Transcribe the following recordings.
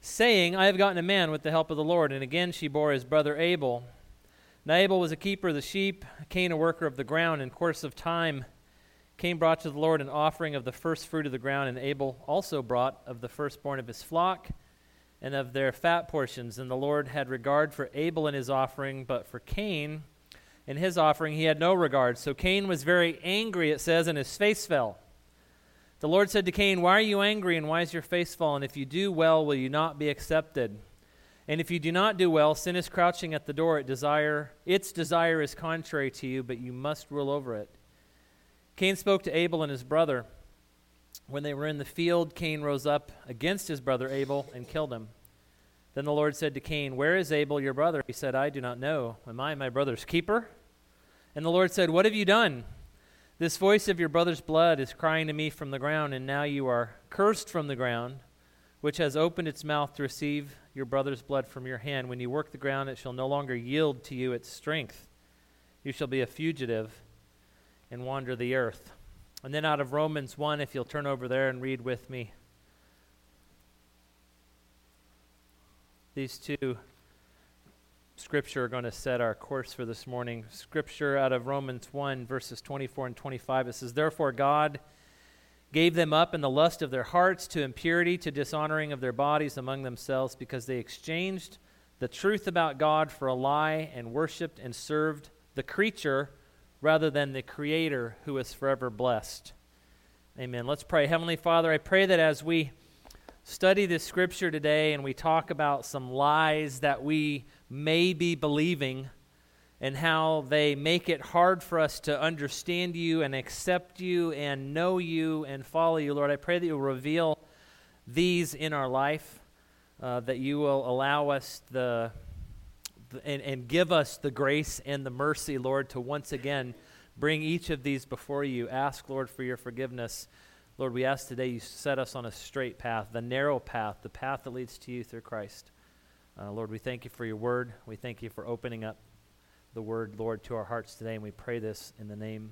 saying, I have gotten a man with the help of the Lord. And again she bore his brother Abel. Now Abel was a keeper of the sheep, Cain a worker of the ground. In course of time, Cain brought to the Lord an offering of the first fruit of the ground, and Abel also brought of the firstborn of his flock and of their fat portions. And the Lord had regard for Abel and his offering, but for Cain and his offering he had no regard. So Cain was very angry, it says, and his face fell. The Lord said to Cain, why are you angry, and why is your face fallen? If you do well, will you not be accepted? And if you do not do well, sin is crouching at the door. Its desire is contrary to you, but you must rule over it. Cain spoke to Abel and his brother. When they were in the field, Cain rose up against his brother Abel and killed him. Then the Lord said to Cain, where is Abel your brother? He said, I do not know. Am I my brother's keeper? And the Lord said, what have you done? This voice of your brother's blood is crying to me from the ground, and now you are cursed from the ground, which has opened its mouth to receive your brother's blood from your hand. When you work the ground, it shall no longer yield to you its strength. You shall be a fugitive and wander the earth. And then out of Romans 1, if you'll turn over there and read with me. These two Scripture are going to set our course for this morning. Scripture out of Romans 1, verses 24 and 25. It says, therefore God gave them up in the lust of their hearts to impurity, to dishonoring of their bodies among themselves, because they exchanged the truth about God for a lie and worshipped and served the creature rather than the Creator, who is forever blessed. Amen. Let's pray. Heavenly Father, I pray that as we study this Scripture today and we talk about some lies that we may be believing and how they make it hard for us to understand you and accept you and know you and follow you, Lord, I pray that you'll reveal these in our life, that you will allow us and give us the grace and the mercy, Lord, to once again bring each of these before you. Ask, Lord, for your forgiveness. Lord, we ask today you set us on a straight path, the narrow path, the path that leads to you through Christ. Lord, we thank you for your word. We thank you for opening up the word, Lord, to our hearts today, and we pray this in the name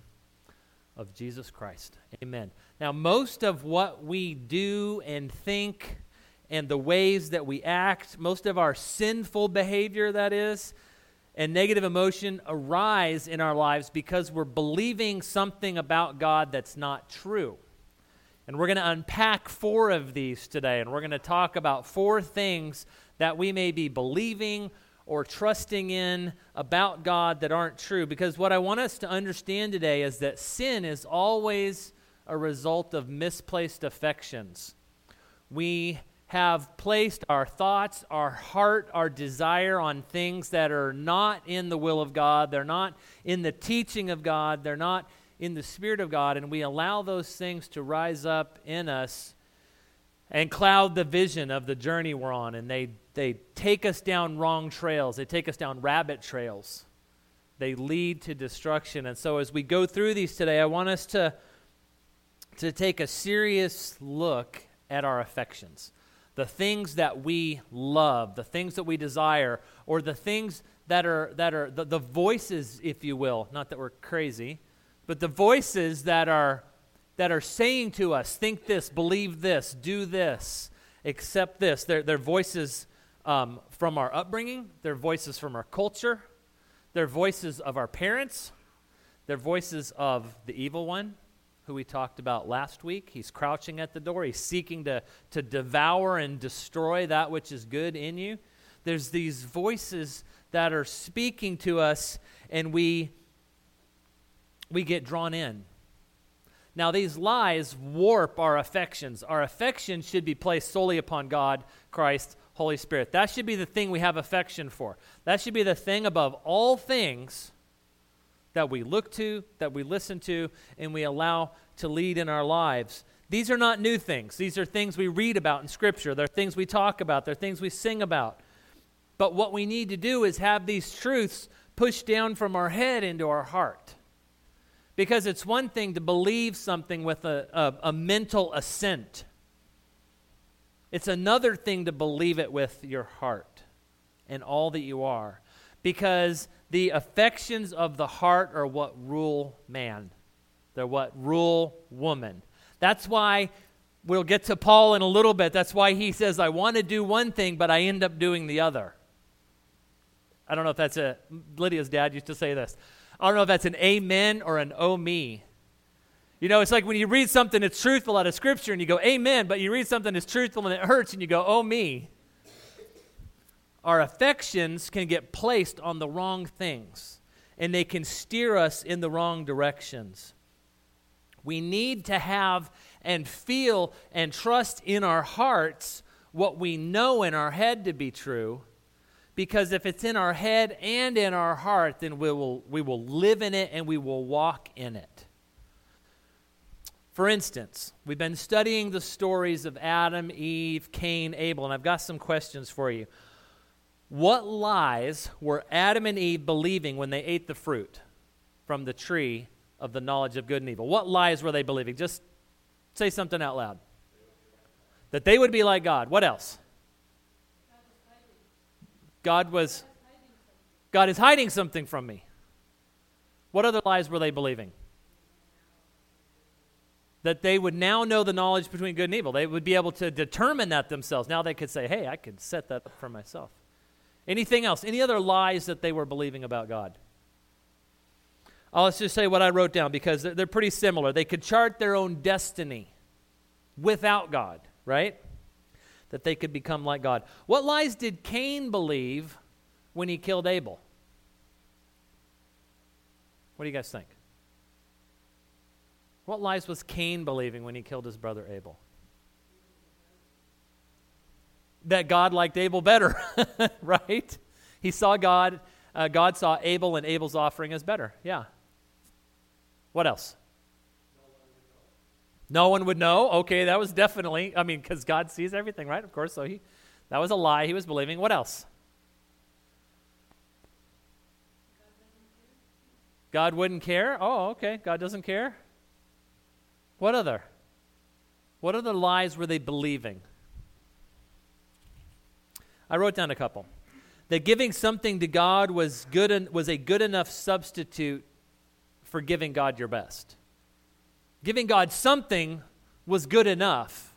of Jesus Christ. Amen. Now, most of what we do and think and the ways that we act, most of our sinful behavior, that is, and negative emotion arise in our lives because we're believing something about God that's not true. And we're going to unpack 4 of these today, and we're going to talk about 4 things that we may be believing or trusting in about God that aren't true. Because what I want us to understand today is that sin is always a result of misplaced affections. We have placed our thoughts, our heart, our desire on things that are not in the will of God. They're not in the teaching of God. They're not in the Spirit of God, and we allow those things to rise up in us and cloud the vision of the journey we're on, and they take us down wrong trails. They take us down rabbit trails. They lead to destruction. And so as we go through these today, I want us to take a serious look at our affections. The things that we love, the things that we desire, or the things that are the voices, if you will, not that we're crazy, but the voices that are saying to us, think this, believe this, do this, accept this. They're voices from our upbringing. They're voices from our culture. They're voices of our parents. They're voices of the evil one, who we talked about last week. He's crouching at the door. He's seeking to devour and destroy that which is good in you. There's these voices that are speaking to us, and we get drawn in. Now, these lies warp our affections. Our affections should be placed solely upon God, Christ, Holy Spirit. That should be the thing we have affection for. That should be the thing above all things that we look to, that we listen to, and we allow to lead in our lives. These are not new things. These are things we read about in Scripture. They're things we talk about. They're things we sing about. But what we need to do is have these truths pushed down from our head into our heart. Because it's one thing to believe something with a mental assent. It's another thing to believe it with your heart and all that you are. Because the affections of the heart are what rule man. They're what rule woman. That's why We'll get to Paul in a little bit. That's why he says, I want to do one thing, but I end up doing the other. I don't know if that's Lydia's dad used to say this. I don't know if that's an amen or an oh me. You know, it's like when you read something that's truthful out of Scripture and you go, amen, but you read something that's truthful and it hurts and you go, oh me. Our affections can get placed on the wrong things, and they can steer us in the wrong directions. We need to have and feel and trust in our hearts what we know in our head to be true, because if it's in our head and in our heart, then we will live in it and we will walk in it. For instance, we've been studying the stories of Adam, Eve, Cain, Abel, and I've got some questions for you. What lies were Adam and Eve believing when they ate the fruit from the tree of the knowledge of good and evil? What lies were they believing? Just say something out loud. That they would be like God. What else? God is hiding something from me. What other lies were they believing? That they would now know the knowledge between good and evil. They would be able to determine that themselves. Now they could say, hey, I could set that up for myself. Anything else? Any other lies that they were believing about God? Let's just say what I wrote down, because they're pretty similar. They could chart their own destiny without God, right? That they could become like God. What lies did Cain believe when he killed Abel? What do you guys think? What lies was Cain believing when he killed his brother Abel? That God liked Abel better, right? He saw God saw Abel and Abel's offering as better. Yeah. What else? No one would know. Okay, that was definitely, because God sees everything, right? Of course, so that was a lie he was believing. What else? God wouldn't care? Oh, okay, God doesn't care. What other lies were they believing? I wrote down a couple. That giving something to God was a good enough substitute for giving God your best. Giving God something was good enough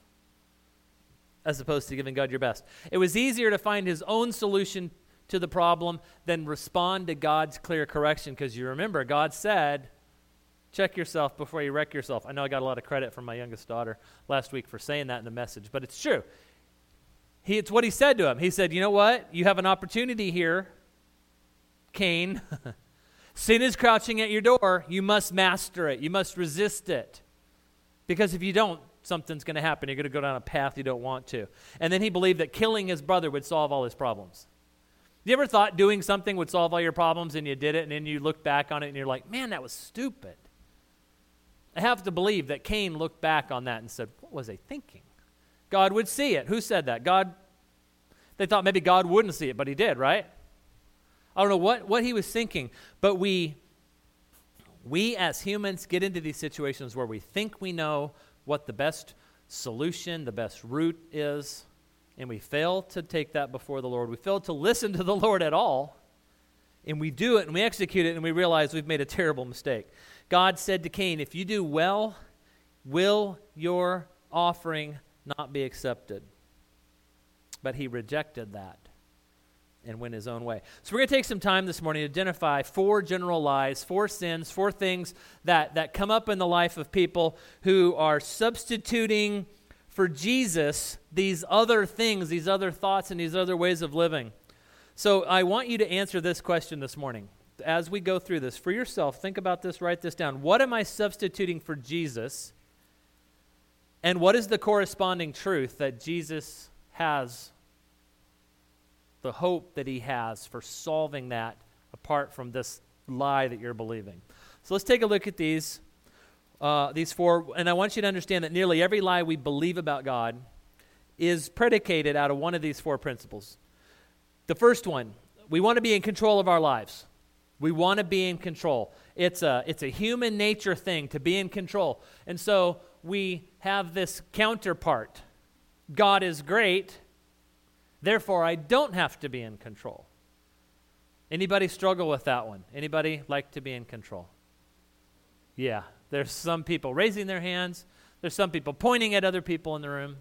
as opposed to giving God your best. It was easier to find his own solution to the problem than respond to God's clear correction, because you remember God said, check yourself before you wreck yourself. I know I got a lot of credit from my youngest daughter last week for saying that in the message, but it's true. It's what he said to him. He said, you know what? You have an opportunity here, Cain. Sin is crouching at your door. You must master it. You must resist it. Because if you don't, something's going to happen. You're going to go down a path you don't want to. And then he believed that killing his brother would solve all his problems. You ever thought doing something would solve all your problems and you did it, and then you look back on it and you're like, man, that was stupid. I have to believe that Cain looked back on that and said, what was I thinking? God would see it. Who said that? God. They thought maybe God wouldn't see it, but he did, right? I don't know what he was thinking, but we as humans get into these situations where we think we know what the best solution, the best route is, and we fail to take that before the Lord. We fail to listen to the Lord at all, and we do it and we execute it and we realize we've made a terrible mistake. God said to Cain, if you do well, will your offering not be accepted? But he rejected that and went his own way. So we're going to take some time this morning to identify 4 general lies, 4 sins, 4 things that come up in the life of people who are substituting for Jesus these other things, these other thoughts, and these other ways of living. So I want you to answer this question this morning. As we go through this, for yourself, think about this, write this down. What am I substituting for Jesus? And what is the corresponding truth that Jesus has, the hope that he has for solving that apart from this lie that you're believing? So let's take a look at these 4, and I want you to understand that nearly every lie we believe about God is predicated out of one of these 4 principles. The first one, we want to be in control of our lives. We want to be in control. It's a human nature thing to be in control. And so we have this counterpart. God is great, therefore I don't have to be in control. Anybody struggle with that one? Anybody like to be in control? Yeah, there's some people raising their hands, There's some people pointing at other people in the room.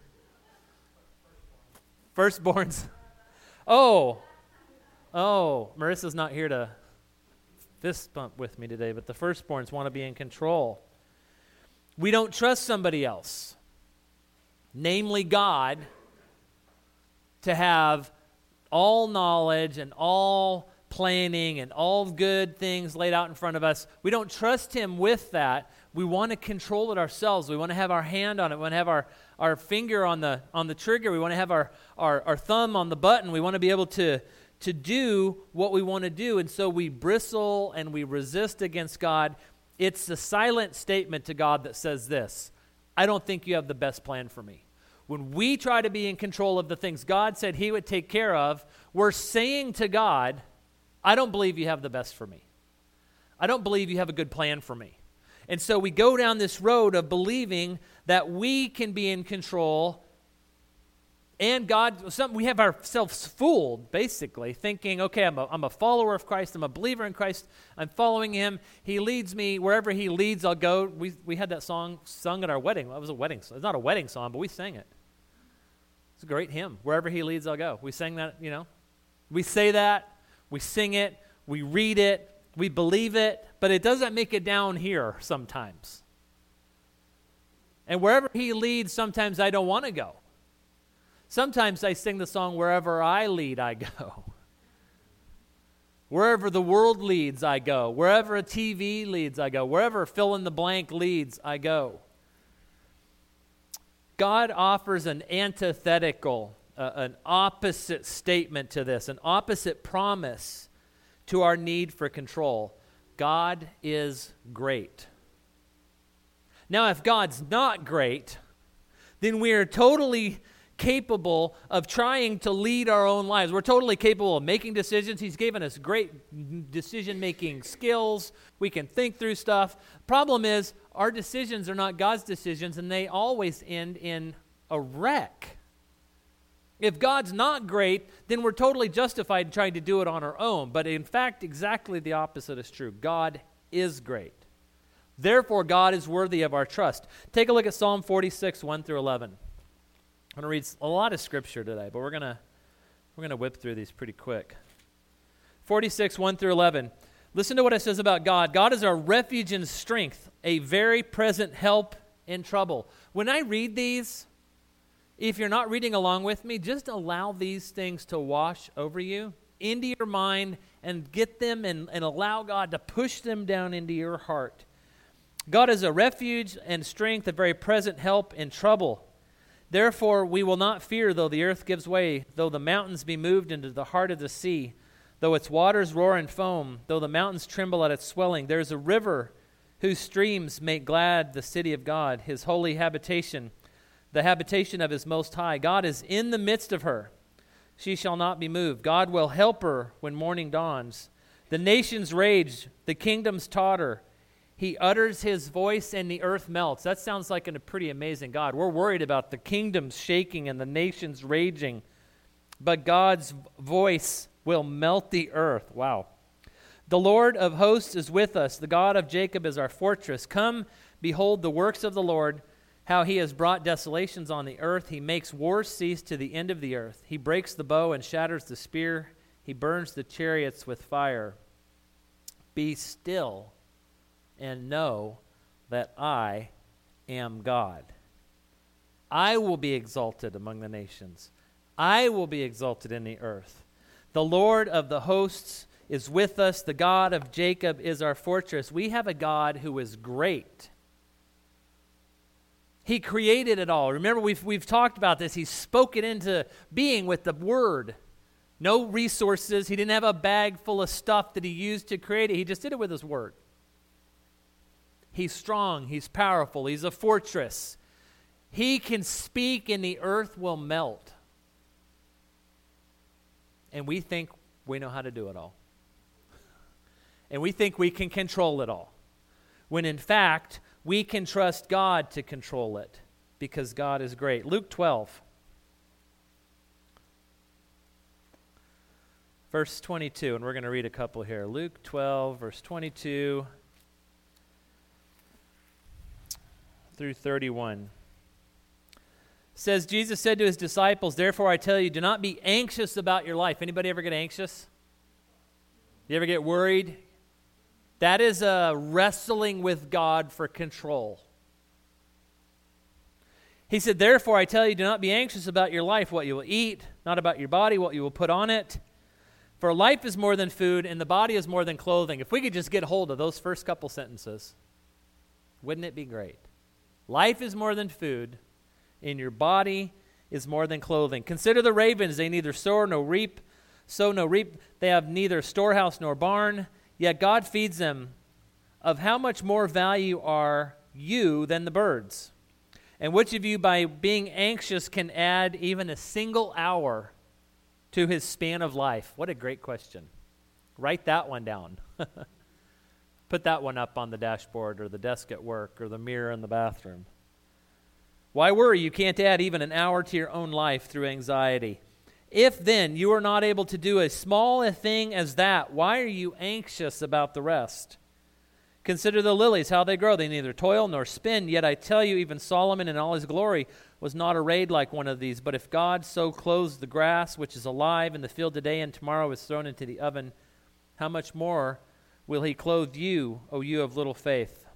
Firstborns. Oh, Marissa's not here to fist bump with me today, but the firstborns want to be in control. We don't trust somebody else, namely God, to have all knowledge and all planning and all good things laid out in front of us. We don't trust him with that. We want to control it ourselves. We want to have our hand on it. We want to have our finger on the trigger. We want to have our thumb on the button. We want to be able to do what we want to do. And so we bristle and we resist against God. It's the silent statement to God that says this: I don't think you have the best plan for me. When we try to be in control of the things God said he would take care of, we're saying to God, I don't believe you have the best for me. I don't believe you have a good plan for me. And so we go down this road of believing that we can be in control, and God, we have ourselves fooled, basically, thinking, okay, I'm a follower of Christ, I'm a believer in Christ, I'm following him, he leads me, wherever he leads, I'll go. We had that song sung at our wedding. It was a wedding song. It's not a wedding song, but we sang it. It's a great hymn. Wherever he leads, I'll go. We sang that, We say that, we sing it, we read it, we believe it, but it doesn't make it down here sometimes. And wherever he leads, sometimes I don't want to go. Sometimes I sing the song, wherever I lead, I go. Wherever the world leads, I go. Wherever a TV leads, I go. Wherever fill in the blank leads, I go. God offers an antithetical, an opposite statement to this, an opposite promise to our need for control. God is great. Now, if God's not great, then we are totally capable of trying to lead our own lives. We're totally capable of making decisions. He's given us great decision-making skills. We can think through stuff. Problem is, our decisions are not God's decisions, and they always end in a wreck. If God's not great, then we're totally justified in trying to do it on our own. But in fact, exactly the opposite is true. God is great. Therefore, God is worthy of our trust. Take a look at Psalm 46, 1 through 11. I'm going to read a lot of scripture today, but we're going to whip through these pretty quick. 46, 1 through 11. Listen to what it says about God. God is our refuge and strength, a very present help in trouble. When I read these, if you're not reading along with me, just allow these things to wash over you, into your mind, and get them and allow God to push them down into your heart. God is a refuge and strength, a very present help in trouble. Therefore, we will not fear, though the earth gives way, though the mountains be moved into the heart of the sea, though its waters roar and foam, though the mountains tremble at its swelling. There is a river whose streams make glad the city of God, his holy habitation, the habitation of his most high. God is in the midst of her. She shall not be moved. God will help her when morning dawns. The nations rage, the kingdoms totter. He utters his voice and the earth melts. That sounds like a pretty amazing God. We're worried about the kingdoms shaking and the nations raging. But God's voice will melt the earth. Wow. The Lord of hosts is with us. The God of Jacob is our fortress. Come, behold the works of the Lord, how he has brought desolations on the earth. He makes wars cease to the end of the earth. He breaks the bow and shatters the spear. He burns the chariots with fire. Be still and know that I am God. I will be exalted among the nations. I will be exalted in the earth. The Lord of the hosts is with us. The God of Jacob is our fortress. We have a God who is great. He created it all. Remember, we've talked about this. He spoke it into being with the word. No resources. He didn't have a bag full of stuff that he used to create it. He just did it with his word. He's strong. He's powerful. He's a fortress. He can speak and the earth will melt. And we think we know how to do it all. And we think we can control it all. When in fact, we can trust God to control it because God is great. Luke 12, verse 22, and we're going to read a couple here. Luke 12, verse 22. through 31. It says, Jesus said to his disciples, therefore I tell you, do not be anxious about your life. Anybody ever get anxious? You ever get worried? That is a wrestling with God for control. He said, therefore I tell you, do not be anxious about your life, what you will eat, not about your body, what you will put on it. For life is more than food, and the body is more than clothing. If we could just get hold of those first couple sentences, wouldn't it be great? Life is more than food, and your body is more than clothing. Consider the ravens, they neither sow nor reap. They have neither storehouse nor barn, yet God feeds them. Of how much more value are you than the birds? And which of you, by being anxious, can add even a single hour to his span of life? What a great question. Write that one down. Put that one up on the dashboard or the desk at work or the mirror in the bathroom. Why worry? You can't add even an hour to your own life through anxiety. If then you are not able to do as small a thing as that, why are you anxious about the rest? Consider the lilies, how they grow. They neither toil nor spin. Yet I tell you, even Solomon in all his glory was not arrayed like one of these. But if God so clothes the grass, which is alive in the field today and tomorrow is thrown into the oven, how much more will he clothe you, O you of little faith?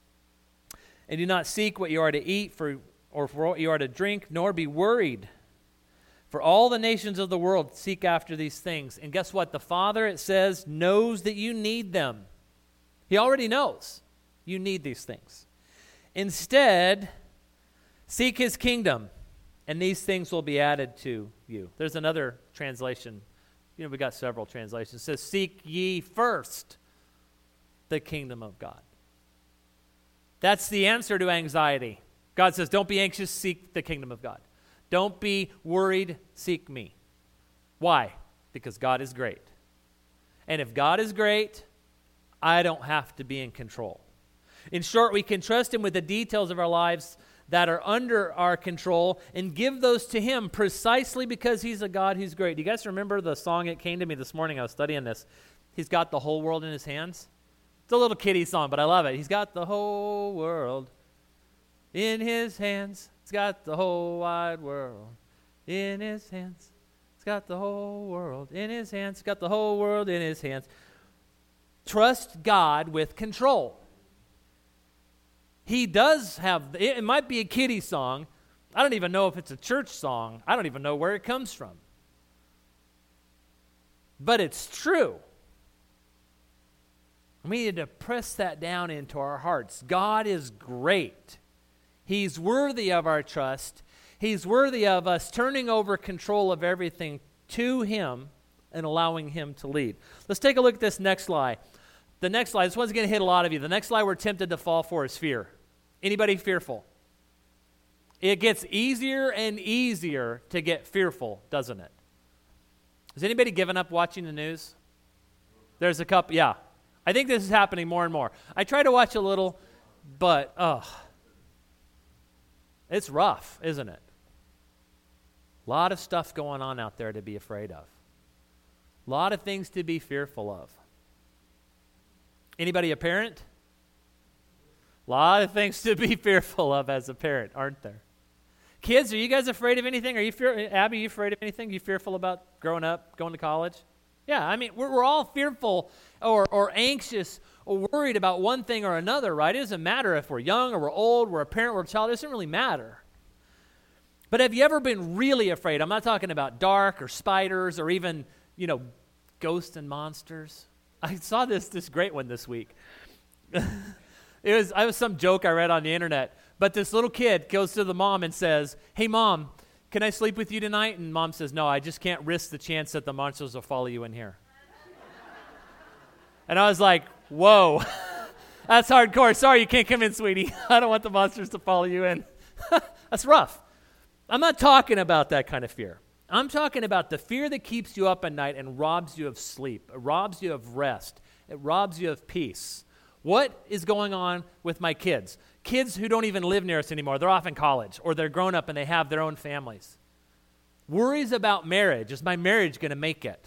And do not seek what you are to eat or for what you are to drink, nor be worried. For all the nations of the world seek after these things. And guess what? The Father, it says, knows that you need them. He already knows you need these things. Instead, seek his kingdom, and these things will be added to you. There's another translation. We got several translations. It says, seek ye first the kingdom of God. That's the answer to anxiety. God says, don't be anxious, seek the kingdom of God. Don't be worried, seek me. Why? Because God is great. And if God is great, I don't have to be in control. In short, we can trust him with the details of our lives that are under our control and give those to him precisely because he's a God who's great. Do you guys remember the song? It came to me this morning. I was studying this. He's got the whole world in his hands. It's a little kiddie song, but I love it. He's got the whole world in his hands. He's got the whole wide world in his hands. He's got the whole world in his hands. He's got the whole world in his hands. Trust God with control. He does have, it might be a kiddie song. I don't even know if it's a church song. I don't even know where it comes from. But it's true. We need to press that down into our hearts. God is great. He's worthy of our trust. He's worthy of us turning over control of everything to him and allowing him to lead. Let's take a look at this next lie. The next lie, this one's going to hit a lot of you. The next lie we're tempted to fall for is fear. Anybody fearful? It gets easier and easier to get fearful, doesn't it? Has anybody given up watching the news? There's a couple, yeah. I think this is happening more and more. I try to watch a little, but, it's rough, isn't it? A lot of stuff going on out there to be afraid of. A lot of things to be fearful of. Anybody a parent? A lot of things to be fearful of as a parent, aren't there? Kids, are you guys afraid of anything? Abby, are you afraid of anything? Are you fearful about growing up, going to college? Yeah, I mean, we're all fearful or anxious or worried about one thing or another, right? It doesn't matter if we're young or we're old, we're a parent, we're a child. It doesn't really matter. But have you ever been really afraid? I'm not talking about dark or spiders or even, ghosts and monsters. I saw this great one this week. It was some joke I read on the internet. But this little kid goes to the mom and says, "Hey, Mom, can I sleep with you tonight?" And Mom says, "No, I just can't risk the chance that the monsters will follow you in here." And I was like, whoa, that's hardcore. Sorry, you can't come in, sweetie. I don't want the monsters to follow you in. That's rough. I'm not talking about that kind of fear. I'm talking about the fear that keeps you up at night and robs you of sleep. It robs you of rest. It robs you of peace. What is going on with my kids? Kids who don't even live near us anymore. They're off in college or they're grown up and they have their own families. Worries about marriage. Is my marriage going to make it?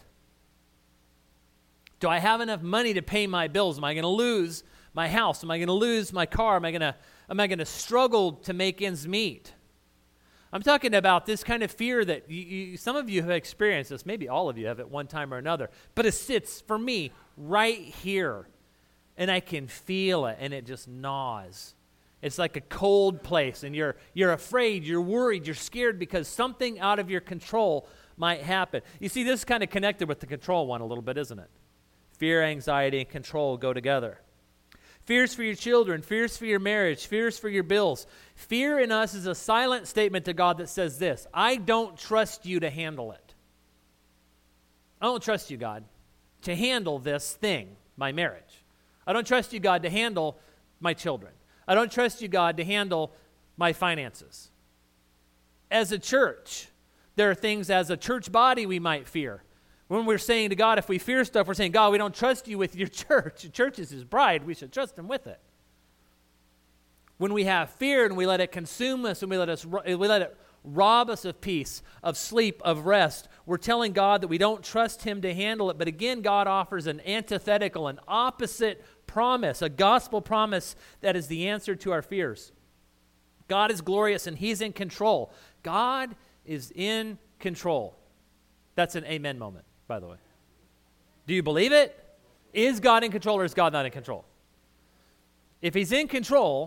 Do I have enough money to pay my bills? Am I going to lose my house? Am I going to lose my car? Am I going to Am I going to struggle to make ends meet? I'm talking about this kind of fear that some of you have experienced this. Maybe all of you have at one time or another. But it sits, for me, right here. And I can feel it, and it just gnaws. It's like a cold place, and you're afraid, you're worried, you're scared because something out of your control might happen. You see, this is kind of connected with the control one a little bit, isn't it? Fear, anxiety, and control go together. Fears for your children, fears for your marriage, fears for your bills. Fear in us is a silent statement to God that says this: I don't trust you to handle it. I don't trust you, God, to handle this thing, my marriage. I don't trust you, God, to handle my children. I don't trust you, God, to handle my finances. As a church, there are things as a church body we might fear. When we're saying to God, if we fear stuff, we're saying, God, we don't trust you with your church. Your church is his bride. We should trust him with it. When we have fear and we let it consume us and we let it rob us of peace, of sleep, of rest, we're telling God that we don't trust him to handle it. But again, God offers an antithetical, an opposite promise, a gospel promise that is the answer to our fears. God is glorious and he's in control. God is in control. That's an amen moment, by the way. Do you believe it? Is God in control or is God not in control? If he's in control,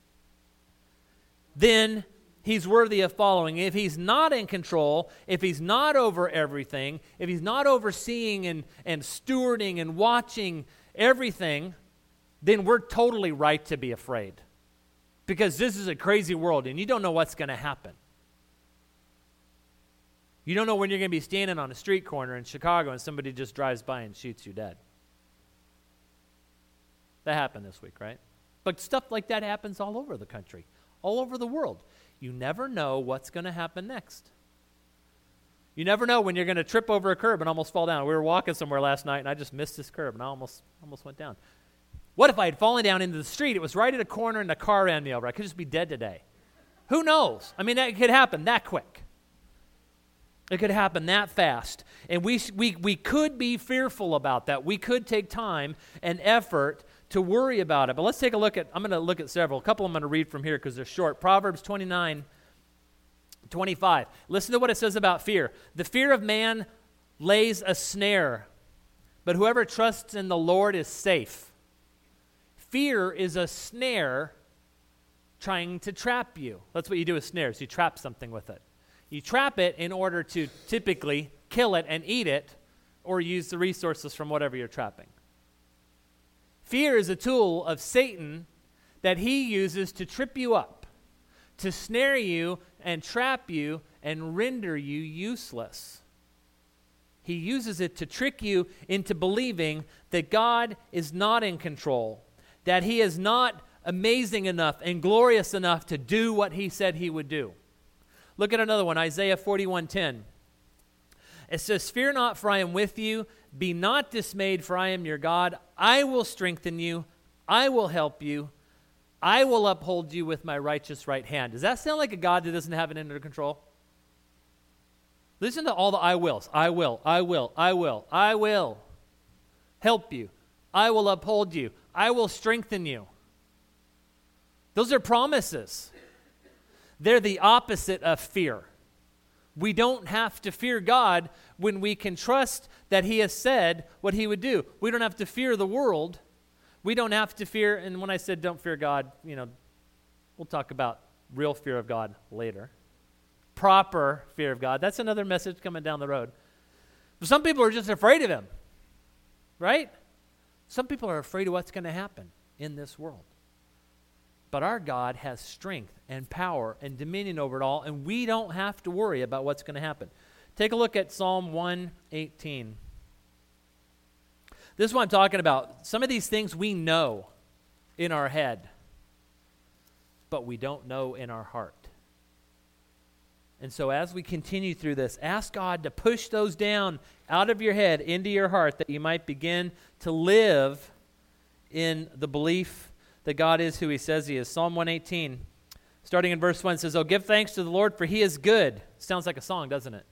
then he's worthy of following. If he's not in control, if he's not over everything, if he's not overseeing and stewarding and watching everything, then we're totally right to be afraid. Because this is a crazy world and you don't know what's going to happen. You don't know when you're going to be standing on a street corner in Chicago and somebody just drives by and shoots you dead. That happened this week, right? But stuff like that happens all over the country, all over the world. You never know what's going to happen next. You never know when you're going to trip over a curb and almost fall down. We were walking somewhere last night and I just missed this curb and I almost went down. What if I had fallen down into the street? It was right at a corner and a car ran me over. I could just be dead today. Who knows? I mean, that could happen that quick. It could happen that fast. And we could be fearful about that. We could take time and effort to worry about it. But let's take a look at, I'm going to look at several. A couple I'm going to read from here because they're short. Proverbs 29:25. Listen to what it says about fear. The fear of man lays a snare, but whoever trusts in the Lord is safe. Fear is a snare trying to trap you. That's what you do with snares. You trap something with it. You trap it in order to typically kill it and eat it or use the resources from whatever you're trapping. Fear is a tool of Satan that he uses to trip you up, to snare you and trap you and render you useless. He uses it to trick you into believing that God is not in control, that he is not amazing enough and glorious enough to do what he said he would do. Look at another one, Isaiah 41:10. It says, "Fear not, for I am with you. Be not dismayed, for I am your God. I will strengthen you. I will help you. I will uphold you with my righteous right hand." Does that sound like a God that doesn't have it under control? Listen to all the I wills. I will, I will, I will, I will help you. I will uphold you. I will strengthen you. Those are promises. They're the opposite of fear. We don't have to fear God when we can trust that he has said what he would do. We don't have to fear the world. We don't have to fear, and when I said don't fear God, we'll talk about real fear of God later. Proper fear of God. That's another message coming down the road. But some people are just afraid of him, right? Some people are afraid of what's going to happen in this world. But our God has strength and power and dominion over it all, and we don't have to worry about what's going to happen. Take a look at Psalm 118. This is what I'm talking about. Some of these things we know in our head, but we don't know in our heart. And so as we continue through this, ask God to push those down out of your head into your heart that you might begin to live in the belief that God is who he says he is. Psalm 118, starting in verse 1, says, "Oh, give thanks to the Lord, for he is good." Sounds like a song, doesn't it?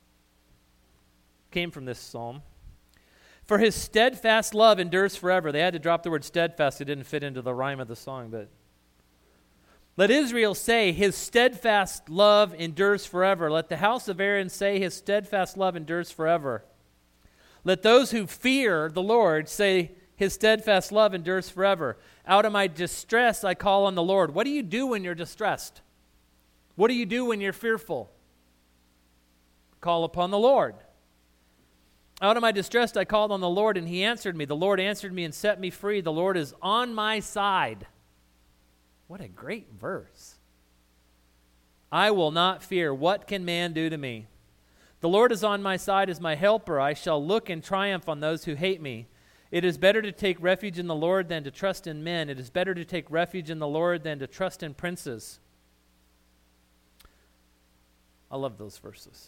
Came from this psalm. "For his steadfast love endures forever." They had to drop the word steadfast. It didn't fit into the rhyme of the song, but Let Israel say, his steadfast love endures forever. Let the house of Aaron say, his steadfast love endures forever. Let those who fear the Lord say, his steadfast love endures forever. Out of my distress I call on the Lord. What do you do when you're distressed? What do you do when you're fearful? Call upon the Lord. Out of my distress I called on the Lord, and he answered me. The Lord answered me and set me free. The Lord is on my side. What a great verse. I will not fear. What can man do to me? The Lord is on my side as my helper. I shall look in triumph on those who hate me. It is better to take refuge in the Lord than to trust in men. It is better to take refuge in the Lord than to trust in princes. I love those verses.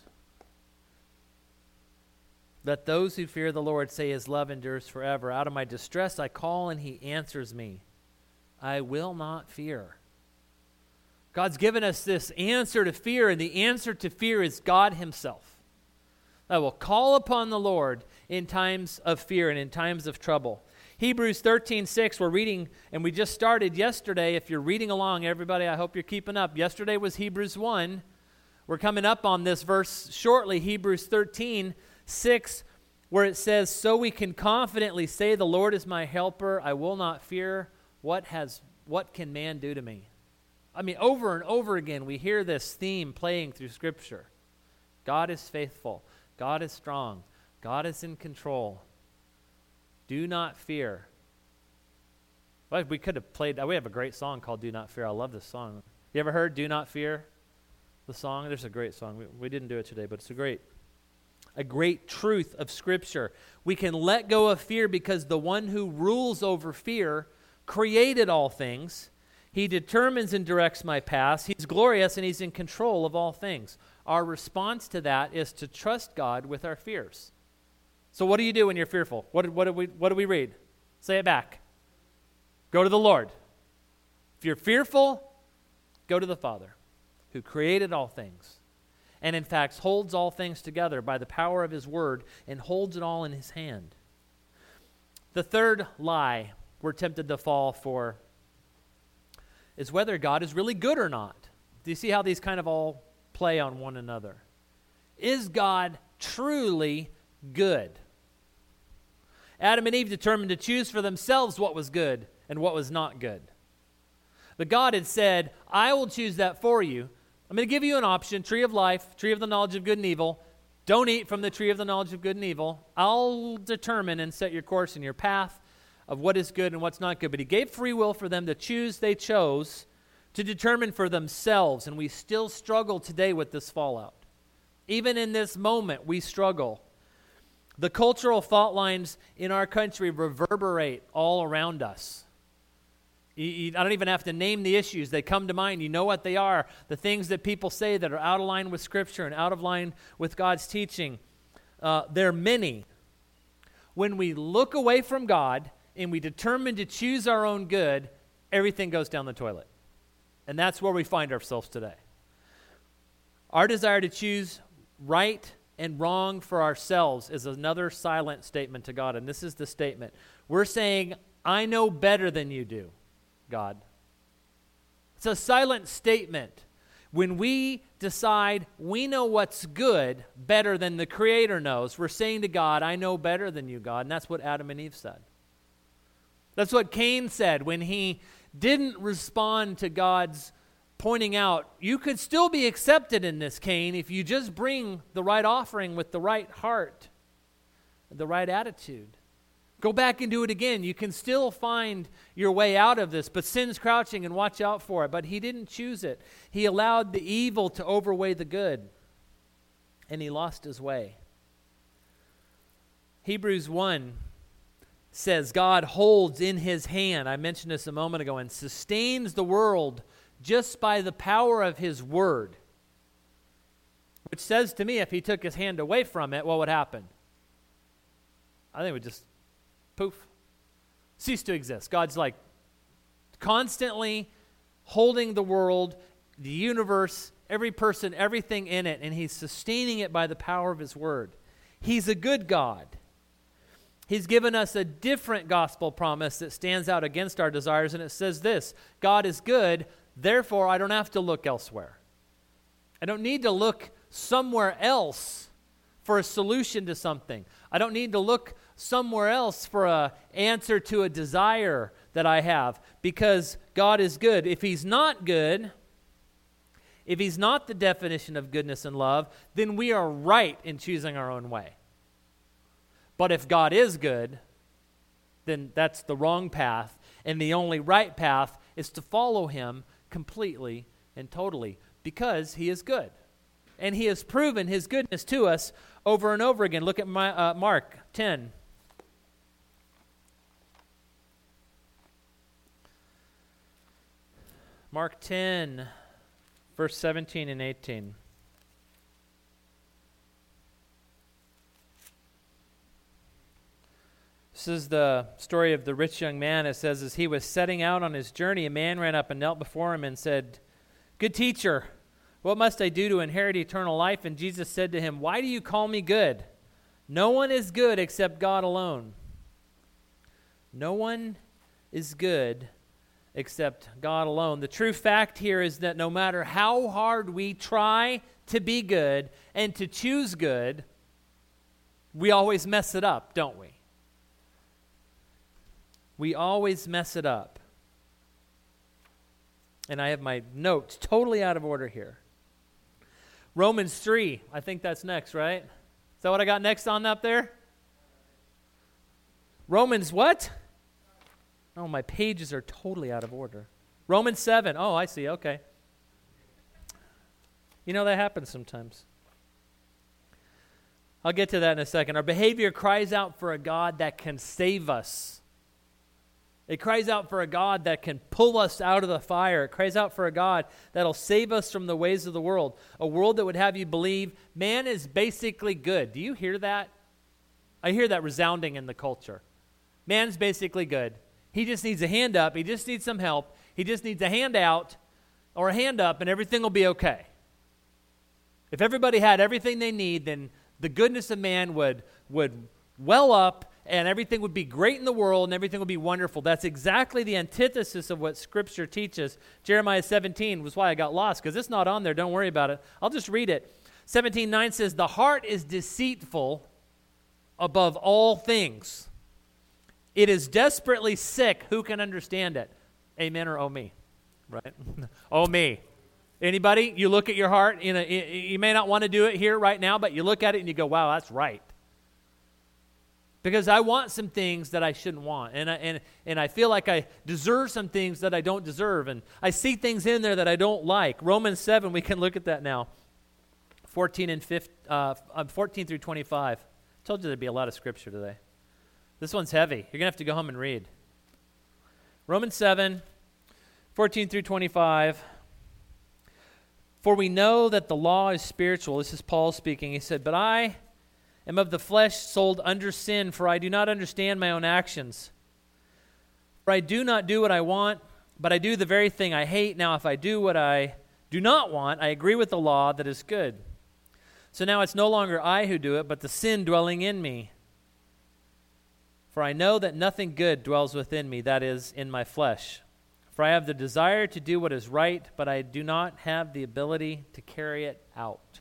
Let those who fear the Lord say his love endures forever. Out of my distress I call and he answers me. I will not fear. God's given us this answer to fear, and the answer to fear is God himself. I will call upon the Lord in times of fear and in times of trouble. Hebrews 13:6, we're reading, and we just started yesterday. If you're reading along, everybody, I hope you're keeping up. Yesterday was Hebrews 1. We're coming up on this verse shortly, Hebrews 13:6, where it says, so we can confidently say, the Lord is my helper, I will not fear. What can man do to me? I mean, over and over again, we hear this theme playing through Scripture. God is faithful. God is strong. God is in control. Do not fear. Well, we could have played, we have a great song called Do Not Fear. I love this song. You ever heard Do Not Fear? The song? There's a great song. We didn't do it today, but it's a great truth of Scripture. We can let go of fear because the one who rules over fear created all things. He determines and directs my paths. He's glorious and he's in control of all things. Our response to that is to trust God with our fears. So what do you do when you're fearful? What do we read? Say it back. Go to the Lord. If you're fearful, go to the Father who created all things and in fact holds all things together by the power of his word and holds it all in his hand. The third lie we're tempted to fall for is whether God is really good or not. Do you see how these kind of all play on one another? Is God truly good? Adam and Eve determined to choose for themselves what was good and what was not good. But God had said, I will choose that for you. I'm going to give you an option, tree of life, tree of the knowledge of good and evil. Don't eat from the tree of the knowledge of good and evil. I'll determine and set your course and your path of what is good and what's not good. But he gave free will for them to choose. They chose to determine for themselves. And we still struggle today with this fallout. Even in this moment, we struggle. The cultural fault lines in our country reverberate all around us. I don't even have to name the issues. They come to mind. You know what they are. The things that people say that are out of line with Scripture and out of line with God's teaching. They're many. When we look away from God and we determine to choose our own good, everything goes down the toilet. And that's where we find ourselves today. Our desire to choose right and wrong for ourselves is another silent statement to God. And this is the statement. We're saying, I know better than you do, God. It's a silent statement. When we decide we know what's good better than the Creator knows, we're saying to God, I know better than you, God. And that's what Adam and Eve said. That's what Cain said when he didn't respond to God's pointing out, you could still be accepted in this, Cain, if you just bring the right offering with the right heart, the right attitude. Go back and do it again. You can still find your way out of this, but sin's crouching and watch out for it. But he didn't choose it. He allowed the evil to overweigh the good, and he lost his way. Hebrews 1 says God holds in his hand, I mentioned this a moment ago, and sustains the world just by the power of his word. Which says to me, if he took his hand away from it, what would happen? I think it would just poof, cease to exist. God's like constantly holding the world, the universe, every person, everything in it, and he's sustaining it by the power of his word. He's a good God. He's given us a different gospel promise that stands out against our desires, and it says this: God is good, Therefore, I don't have to look elsewhere. I don't need to look somewhere else for a solution to something. I don't need to look somewhere else for an answer to a desire that I have, because God is good. If he's not good, if he's not the definition of goodness and love, then we are right in choosing our own way. But if God is good, then that's the wrong path, and the only right path is to follow him completely and totally, because he is good. And he has proven his goodness to us over and over again. Look at Mark 10. Mark 10, verse 17 and 18. This is the story of the rich young man. It says, as he was setting out on his journey, a man ran up and knelt before him and said, "Good teacher, what must I do to inherit eternal life?" And Jesus said to him, "Why do you call me good? No one is good except God alone." No one is good except God alone. The true fact here is that no matter how hard we try to be good and to choose good, we always mess it up, don't we? We always mess it up. And I have my notes totally out of order here. Romans 3, I think that's next, right? Is that what I got next on up there? Romans what? Oh, my pages are totally out of order. Romans 7. Oh, I see. Okay. You know, that happens sometimes. I'll get to that in a second. Our behavior cries out for a God that can save us. It cries out for a God that can pull us out of the fire. It cries out for a God that'll save us from the ways of the world. A world that would have you believe man is basically good. Do you hear that? I hear that resounding in the culture. Man's basically good. He just needs a hand up. He just needs some help. He just needs a hand out or a hand up, and everything will be okay. If everybody had everything they need, then the goodness of man would well up, and everything would be great in the world, and everything would be wonderful. That's exactly the antithesis of what Scripture teaches. Jeremiah 17 was why I got lost, because it's not on there. Don't worry about it. I'll just read it. 17:9 says, "The heart is deceitful above all things. It is desperately sick. Who can understand it?" Amen or oh me? Right? Oh me. Anybody? You look at your heart. You may not want to do it here right now, but you look at it and you go, wow, that's right. Because I want some things that I shouldn't want. And I feel like I deserve some things that I don't deserve. And I see things in there that I don't like. Romans 7, we can look at that now. 14 through 25. I told you there'd be a lot of scripture today. This one's heavy. You're going to have to go home and read. Romans 7, 14 through 25. "For we know that the law is spiritual." This is Paul speaking. He said, "But I am of the flesh, sold under sin, for I do not understand my own actions. For I do not do what I want, but I do the very thing I hate. Now if I do what I do not want, I agree with the law that is good. So now it's no longer I who do it, but the sin dwelling in me. For I know that nothing good dwells within me, that is, in my flesh. For I have the desire to do what is right, but I do not have the ability to carry it out.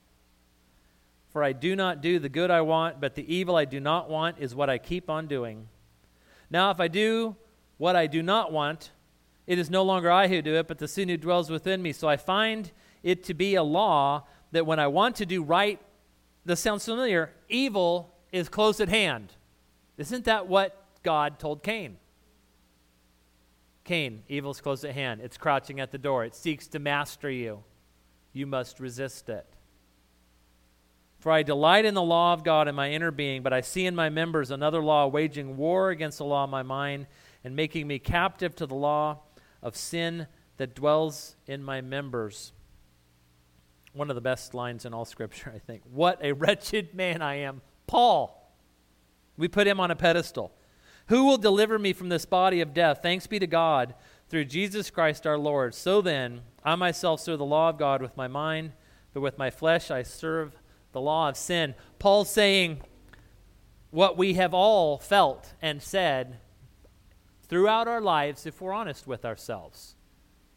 For I do not do the good I want, but the evil I do not want is what I keep on doing. Now if I do what I do not want, it is no longer I who do it, but the sin who dwells within me. So I find it to be a law that when I want to do right," this sounds familiar, "evil is close at hand." Isn't that what God told Cain? Cain, evil is close at hand. It's crouching at the door. It seeks to master you. You must resist it. "For I delight in the law of God in my inner being, but I see in my members another law waging war against the law of my mind and making me captive to the law of sin that dwells in my members." One of the best lines in all Scripture, I think. What a wretched man I am. Paul. We put him on a pedestal. "Who will deliver me from this body of death? Thanks be to God through Jesus Christ our Lord. So then, I myself serve the law of God with my mind, but with my flesh I serve the law of sin." Paul's saying what we have all felt and said throughout our lives if we're honest with ourselves.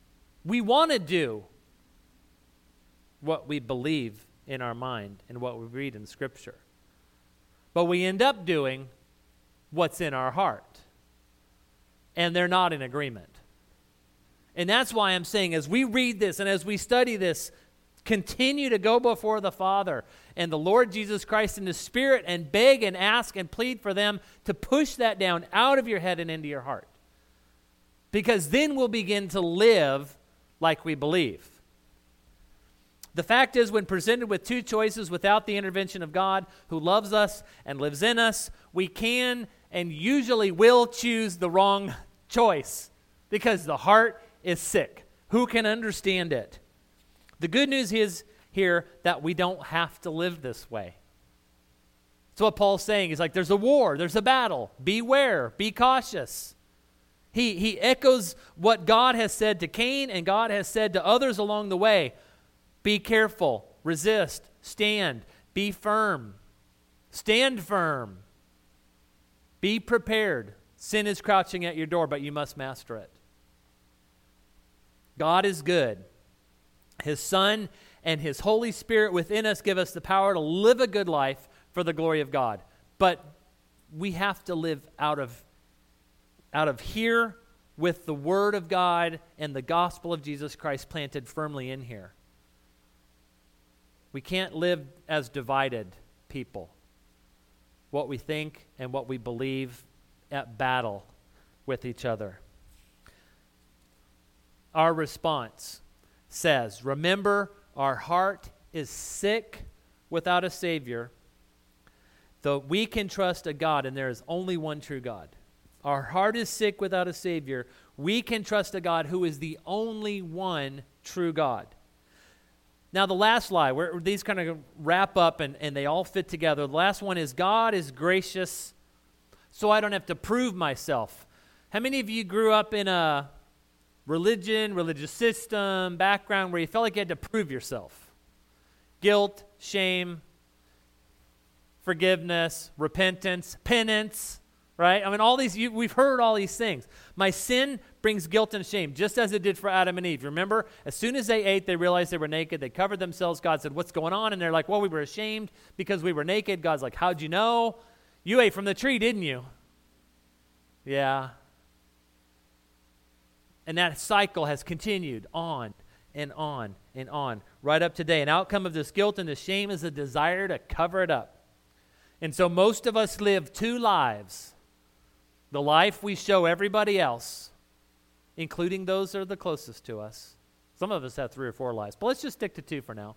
We want to do what we believe in our mind and what we read in Scripture. But we end up doing what's in our heart. And they're not in agreement. And that's why I'm saying, as we read this and as we study this, continue to go before the Father and the Lord Jesus Christ in the Spirit and beg and ask and plead for them to push that down out of your head and into your heart. Because then we'll begin to live like we believe. The fact is, when presented with two choices without the intervention of God, who loves us and lives in us, we can and usually will choose the wrong choice because the heart is sick. Who can understand it? The good news is here that we don't have to live this way. That's what Paul's saying. He's like, there's a war, there's a battle. Beware, be cautious. He echoes what God has said to Cain and God has said to others along the way. Be careful, resist, stand, be firm. Stand firm. Be prepared. Sin is crouching at your door, but you must master it. God is good. His Son and His Holy Spirit within us give us the power to live a good life for the glory of God. But we have to live out of here with the Word of God and the gospel of Jesus Christ planted firmly in here. We can't live as divided people. What we think and what we believe at battle with each other. Our response says, remember, our heart is sick without a Savior, though we can trust a God, and there is only one true God. Our heart is sick without a Savior. We can trust a God who is the only one true God. Now, the last lie, where these kind of wrap up and they all fit together. The last one is, God is gracious, so I don't have to prove myself. How many of you grew up in a religious system, background where you felt like you had to prove yourself? Guilt, shame, forgiveness, repentance, penance, right? I mean, all these, we've heard all these things. My sin brings guilt and shame, just as it did for Adam and Eve. Remember, as soon as they ate, they realized they were naked. They covered themselves. God said, what's going on? And they're like, well, we were ashamed because we were naked. God's like, how'd you know? You ate from the tree, didn't you? Yeah. And that cycle has continued on and on and on, right up today. An outcome of this guilt and this shame is a desire to cover it up. And so most of us live two lives. The life we show everybody else, including those that are the closest to us. Some of us have 3 or 4 lives, but let's just stick to 2 for now.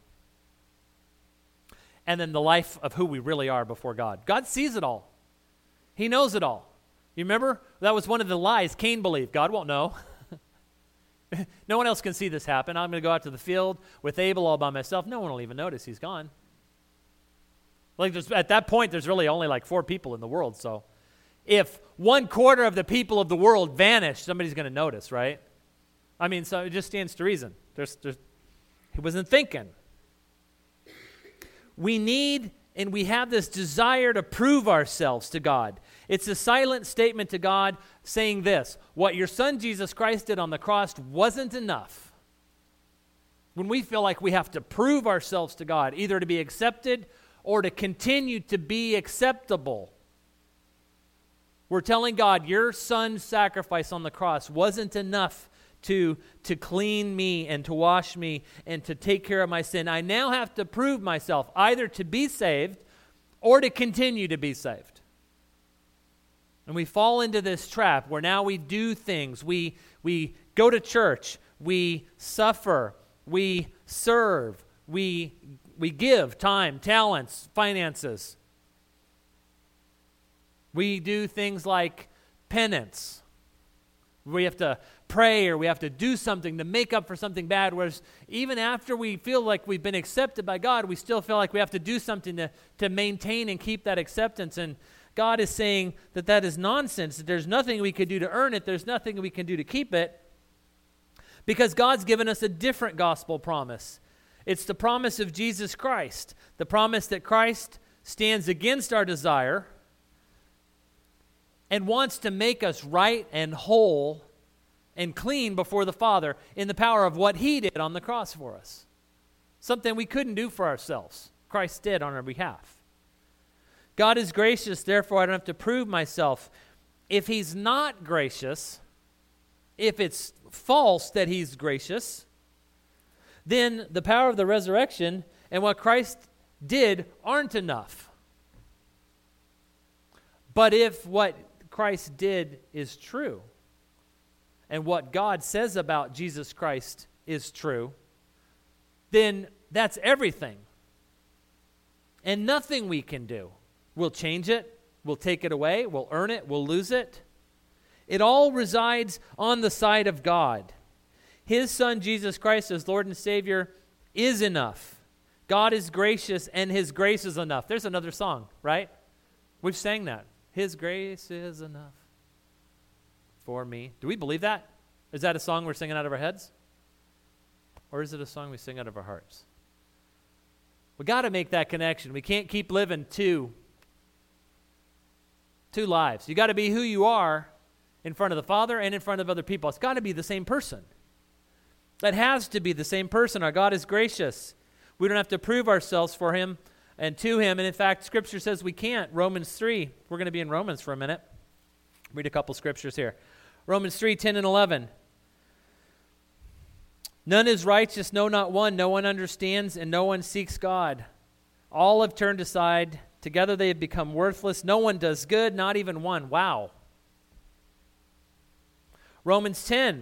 And then the life of who we really are before God. God sees it all. He knows it all. You remember? That was one of the lies Cain believed. God won't know. No one else can see this happen. I'm going to go out to the field with Abel all by myself. No one will even notice he's gone. Like at that point, there's really only like 4 people in the world, so if 1/4 of the people of the world vanish, somebody's going to notice, right? I mean, so it just stands to reason. He wasn't thinking. We need and we have this desire to prove ourselves to God. It's a silent statement to God saying this: what your Son Jesus Christ did on the cross wasn't enough. When we feel like we have to prove ourselves to God, either to be accepted or to continue to be acceptable, we're telling God, your Son's sacrifice on the cross wasn't enough to clean me and to wash me and to take care of my sin. I now have to prove myself either to be saved or to continue to be saved. And we fall into this trap where now we do things. We go to church. We suffer. We serve. We give time, talents, finances. We do things like penance. We have to pray or we have to do something to make up for something bad, whereas even after we feel like we've been accepted by God, we still feel like we have to do something to maintain and keep that acceptance. And God is saying that is nonsense, that there's nothing we could do to earn it, there's nothing we can do to keep it, because God's given us a different gospel promise. It's the promise of Jesus Christ, the promise that Christ stands against our desire and wants to make us right and whole and clean before the Father in the power of what he did on the cross for us. Something we couldn't do for ourselves. Christ did on our behalf. God is gracious, therefore I don't have to prove myself. If he's not gracious, if it's false that he's gracious, then the power of the resurrection and what Christ did aren't enough. But if what Christ did is true, and what God says about Jesus Christ is true, then that's everything. And nothing we can do will change it, will take it away, will earn it, will lose it. It all resides on the side of God. His Son, Jesus Christ, as Lord and Savior, is enough. God is gracious, and his grace is enough. There's another song, right? We've sang that. His grace is enough for me. Do we believe that? Is that a song we're singing out of our heads? Or is it a song we sing out of our hearts? We got to make that connection. We can't keep living two lives. You got to be who you are in front of the Father and in front of other people. It's got to be the same person. That has to be the same person. Our God is gracious. We don't have to prove ourselves for him and to him. And in fact, Scripture says we can't. Romans 3. We're going to be in Romans for a minute. Read a couple scriptures here. Romans 3, 10 and 11. None is righteous, no, not one. No one understands, and no one seeks God. All have turned aside. Together they have become worthless. No one does good, not even one. Wow. Romans 10,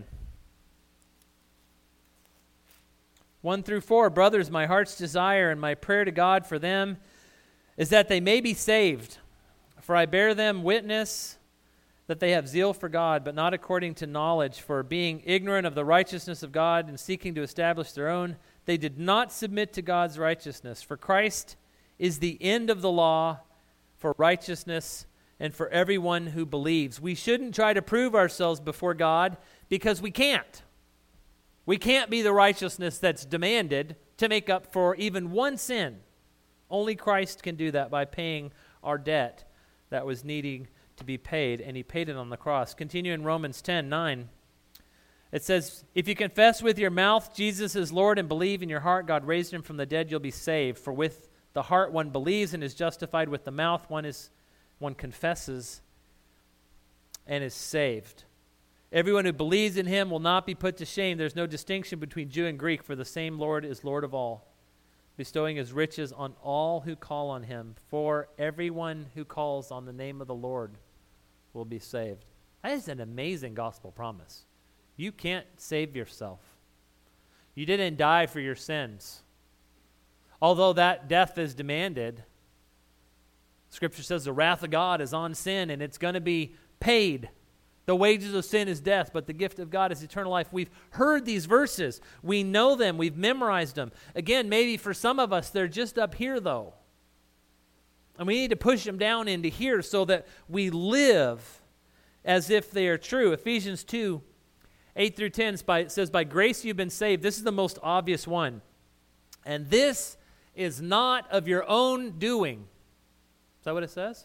1 through 4. Brothers, my heart's desire and my prayer to God for them is that they may be saved. For I bear them witness that they have zeal for God, but not according to knowledge. For being ignorant of the righteousness of God and seeking to establish their own, they did not submit to God's righteousness. For Christ is the end of the law for righteousness and for everyone who believes. We shouldn't try to prove ourselves before God because we can't. We can't be the righteousness that's demanded to make up for even one sin. Only Christ can do that by paying our debt that was needing to be paid, and he paid it on the cross. Continue in Romans 10, 9. It says, if you confess with your mouth Jesus is Lord and believe in your heart God raised him from the dead, you'll be saved. For with the heart one believes and is justified. With the mouth one confesses and is saved. Everyone who believes in him will not be put to shame. There's no distinction between Jew and Greek, for the same Lord is Lord of all, bestowing his riches on all who call on him. For everyone who calls on the name of the Lord will be saved. That is an amazing gospel promise. You can't save yourself. You didn't die for your sins. Although that death is demanded, Scripture says the wrath of God is on sin and it's going to be paid. The wages of sin is death, but the gift of God is eternal life. We've heard these verses. We know them. We've memorized them. Again, maybe for some of us, they're just up here, though. And we need to push them down into here so that we live as if they are true. Ephesians 2, 8 through 10 says, by grace you've been saved. This is the most obvious one. And this is not of your own doing. Is that what it says?